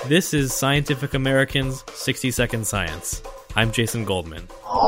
This is Scientific American's 60-Second Science. I'm Jason Goldman.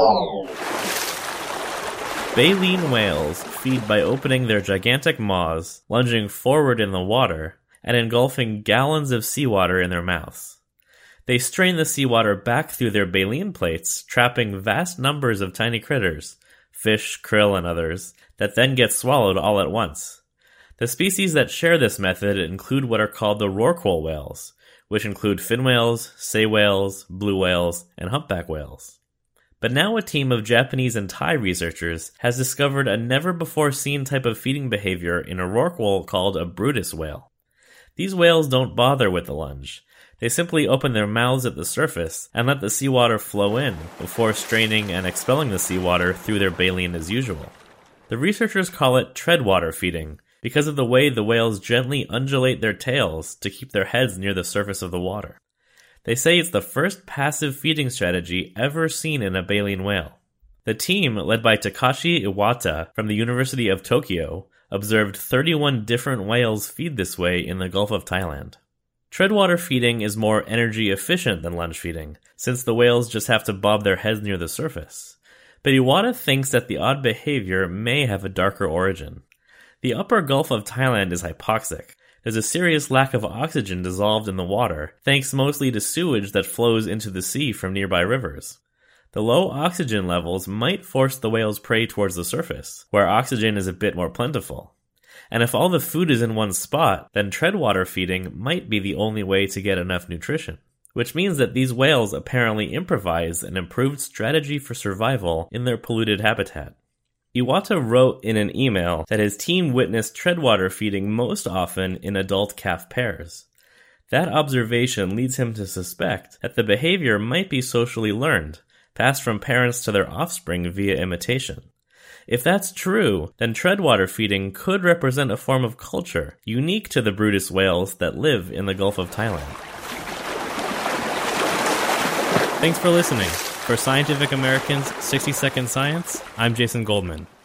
Baleen whales feed by opening their gigantic maws, lunging forward in the water, and engulfing gallons of seawater in their mouths. They strain the seawater back through their baleen plates, trapping vast numbers of tiny critters, fish, krill, and others, that then get swallowed all at once. The species that share this method include what are called the rorqual whales, which include fin whales, sei whales, blue whales, and humpback whales. But now a team of Japanese and Thai researchers has discovered a never-before-seen type of feeding behavior in a rorqual called a Bryde's whale. These whales don't bother with the lunge. They simply open their mouths at the surface and let the seawater flow in before straining and expelling the seawater through their baleen as usual. The researchers call it treadwater feeding, because of the way the whales gently undulate their tails to keep their heads near the surface of the water. They say it's the first passive feeding strategy ever seen in a baleen whale. The team, led by Takashi Iwata from the University of Tokyo, observed 31 different whales feed this way in the Gulf of Thailand. Treadwater feeding is more energy efficient than lunge feeding, since the whales just have to bob their heads near the surface. But Iwata thinks that the odd behavior may have a darker origin. The upper Gulf of Thailand is hypoxic. There's a serious lack of oxygen dissolved in the water, thanks mostly to sewage that flows into the sea from nearby rivers. The low oxygen levels might force the whale's prey towards the surface, where oxygen is a bit more plentiful. And if all the food is in one spot, then treadwater feeding might be the only way to get enough nutrition. Which means that these whales apparently improvise an improved strategy for survival in their polluted habitat. Iwata wrote in an email that his team witnessed treadwater feeding most often in adult calf pairs. That observation leads him to suspect that the behavior might be socially learned, passed from parents to their offspring via imitation. If that's true, then treadwater feeding could represent a form of culture unique to the Bryde's whales that live in the Gulf of Thailand. Thanks for listening. For Scientific American's 60-Second Science, I'm Jason Goldman.